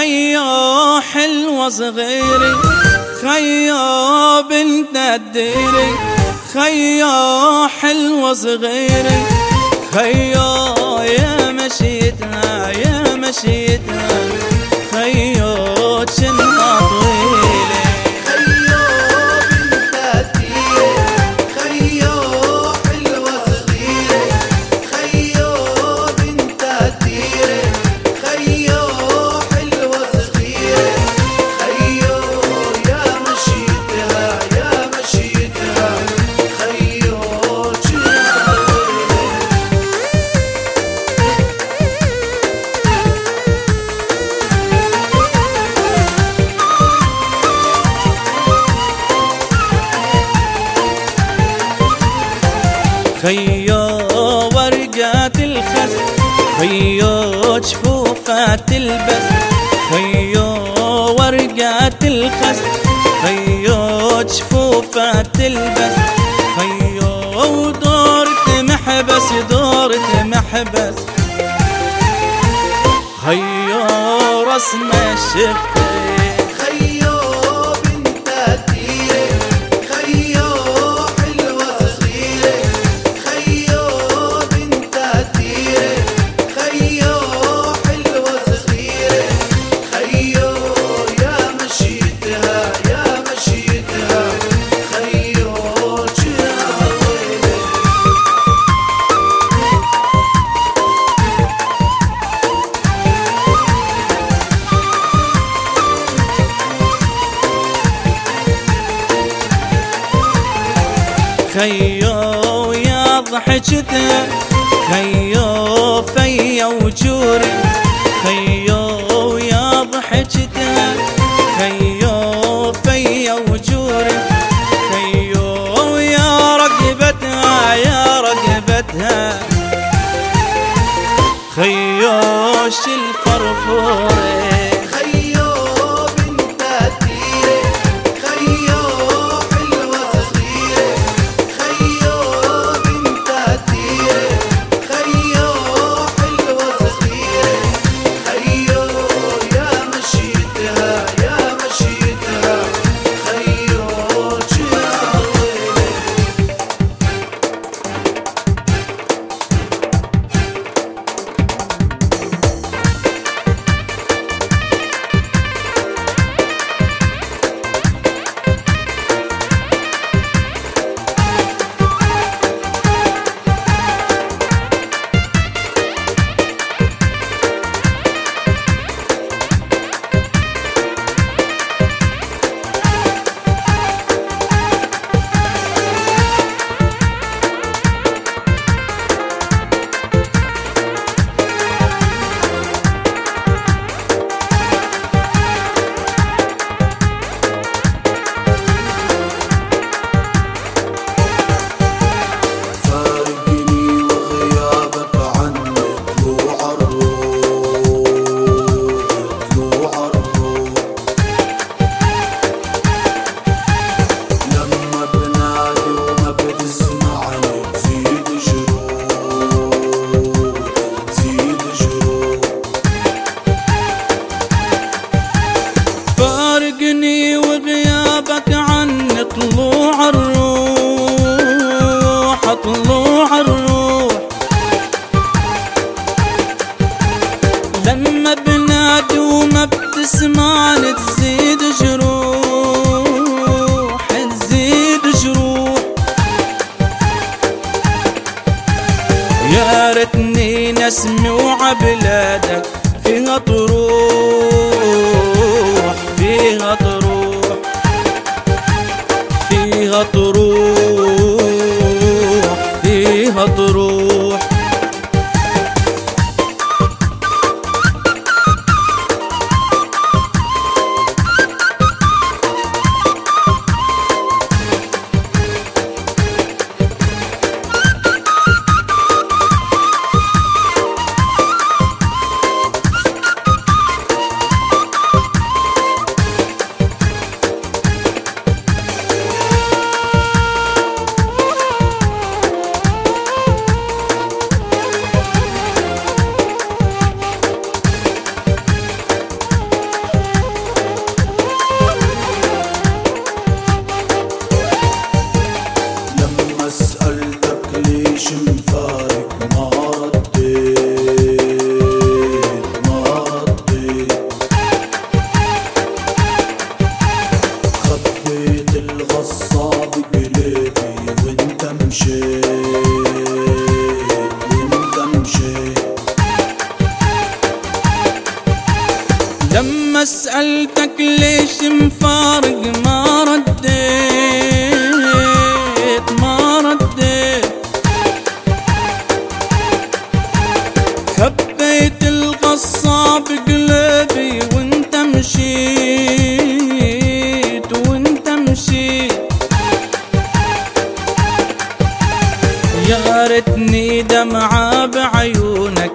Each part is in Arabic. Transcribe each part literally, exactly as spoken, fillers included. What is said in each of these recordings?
خيو حلوة صغيري، خيو بنت الديري، خيو حلوة صغيري، خيو يا مشيتها يا مشيتها، خيو جنها طويلة. خيو بنت الديري، خيو حلوة صغيرة، خيو بنت الديري، خيو حلوة صغيرة، خيو يا مشيتها يا مشيتها، خيو جنها خيو ورقات الخز، خيو جفوفات تلبس، خيو ورقات الخز، خيو جفوفات تلبس، خيو دورة محبس دورة محبس، خيو رسم الشفة. خيو بنت الديري، خيو حلوة صغيرة، خيو بنت الديري، خيو حلوة صغيرة، خيو يا مشيتها يا مشيتها، خيو جنها طويلة. خيو يا ضحكتها، خيو فيا وجوري، خيو يا ضحكتها، خيو فيا وجوري، خيو يا رقبتها يا رقبتها، خيو الفرفورة. خيو بنت الديري، خيو حلوة صغيرة، خيو بنت الديري، خيو حلوة صغيرة، خيو يا مشيتها يا مشيتها، خيو جنها طويلة. فارقني وغيابك عني طلوع الروح طلوع الروح، لما بنادي وما بتسمعني تزيد جروح تزيد جروح، يا ريتني نسمي وعبلادك فيها طروح فيها طروح فيها طروح فيها طروح.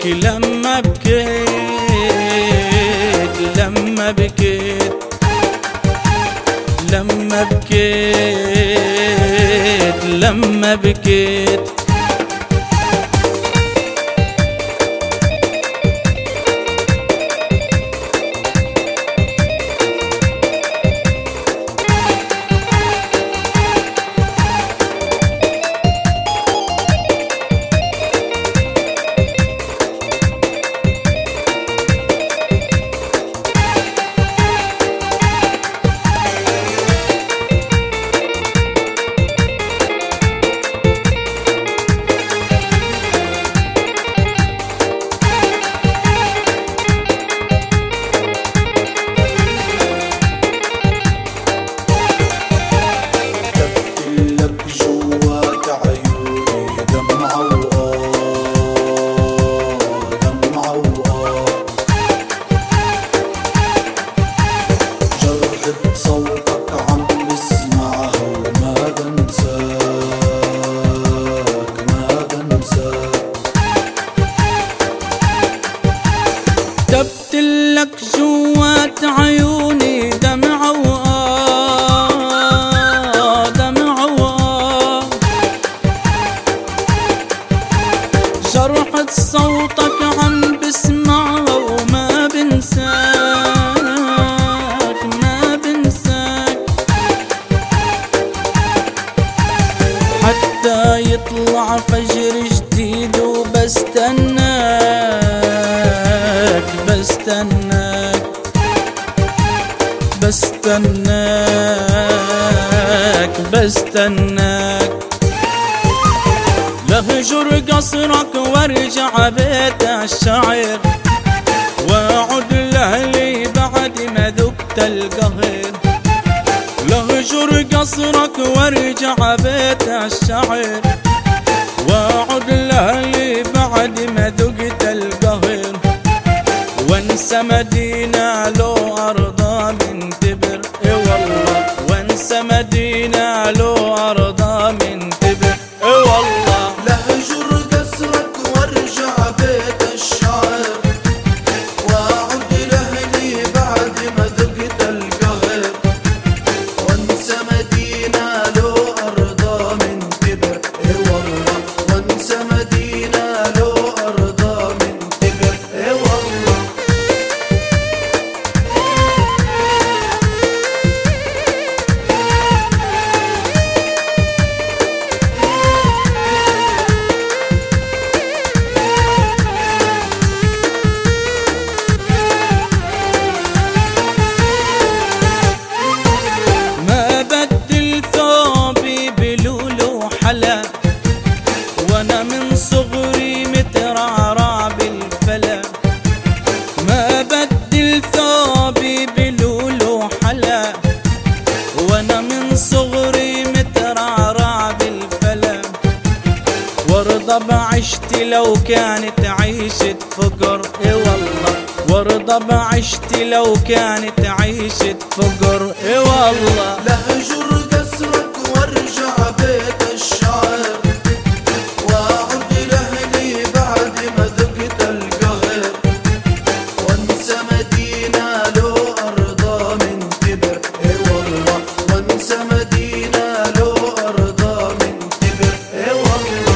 لك لما بكيت لما بكيت لما بكيت لما بكيت كتبت لك جوات عيوني دمعة وآه دمعة وآه جرحة صوتك عم بسمعها وما بنساك ما بنساك حتى يطلع فجر جديد وبستناك بستناك بستناك بستناك لهجر قصرك وارجع بيت الشعر واعد لاهلي بعد ما ذقت القهر لهجر قصرك وارجع بيت الشعر واعد لاهلي بعد ما ذقت القهر وانسى مدينة لو أرضى من تبر اي والله وانسى مدينة لو أرضى من تبر اي والله لهجر قصرك وارجع بيت الشعر واعد لاهلي بعد ما ذقت القهر وانسى مدينة لو أرضى من تبر اي والله وانسى مدينة لو أرضى من تبر اي والله وانا من صغري مترعرع بالفلا ما بدل ثوبي بلولو حلا وانا من صغري مترعرع بالفلا وارضى بعشتي لو كانت عيشة فقر اي والله وارضى بعشتي لو كانت عيشة فقر اي والله لهجر قصرك وارجع بيت الشعر واعد لاهلي بعد ما ذقت القهر وانسى مدينة لو أرضى من تبر اي والله وانسى مدينة لو أرضى من تبر اي والله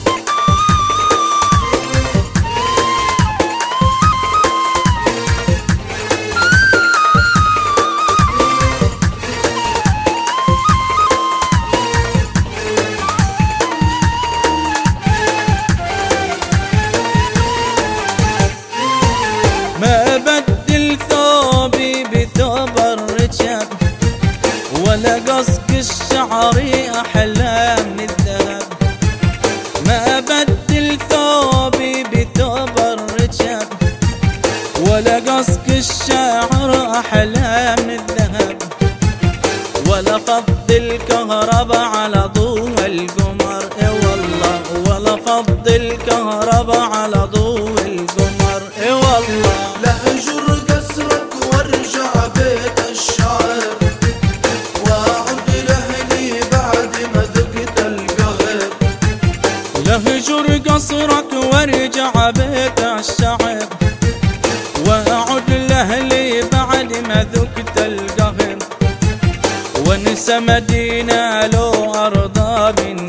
ما بدل ثوبي بثوب الرجال ولا قصق الشعري أحلى من الذهب ما بدل ثوبي بثوب الرجال ولا قصق الشعر أحلى من الذهب ولا فضل كهرباء على ضوء القمر اي والله ولا فضل كهرباء على ضوء القمر اي والله لهجر قصرك وارجع بيت الشعر واعد لاهلي بعد ما ذقت القهر لهجر قصرك وارجع بيت وانسى مدينة لو أرضى من